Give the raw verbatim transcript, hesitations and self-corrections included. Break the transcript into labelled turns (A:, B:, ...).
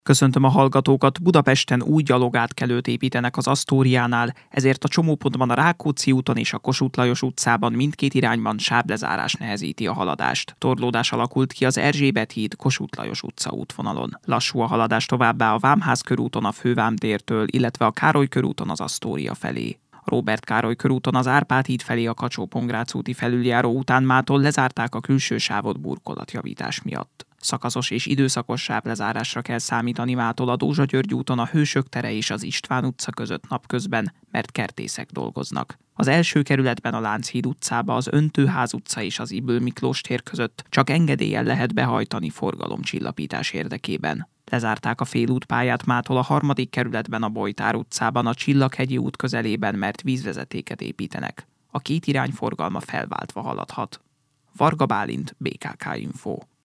A: Köszöntöm a hallgatókat, Budapesten új gyalogátkelőt építenek az Asztóriánál, ezért a csomópontban a Rákóczi úton és a Kossuth Lajos utcában mindkét irányban sáblezárás nehezíti a haladást. Torlódás alakult ki az Erzsébet híd Kossuth Lajos utca útvonalon. Lassú a haladás továbbá a Vámház körúton a Fővám tértől, illetve a Károly körúton az Asztória felé. A Róbert Károly körúton az Árpád híd felé a Kacsó-Pongrác úti felüljáró után mától lezárták a külső sávot burkolatjavítás miatt. Szakaszos és időszakos sávlezárásra kell számítani mától a Dózsa-György úton a Hősök tere és az István utca között napközben, mert kertészek dolgoznak. Az első kerületben a Lánchíd utcába, az Öntőház utca és az Ybl Miklós tér között csak engedéllyel lehet behajtani forgalomcsillapítás érdekében. Lezárták a félútpályát mától a harmadik kerületben a Bojtár utcában, a Csillaghegyi út közelében, mert vízvezetéket építenek. A két irány forgalma felváltva haladhat. Varga Bálint, bé ká ká Info.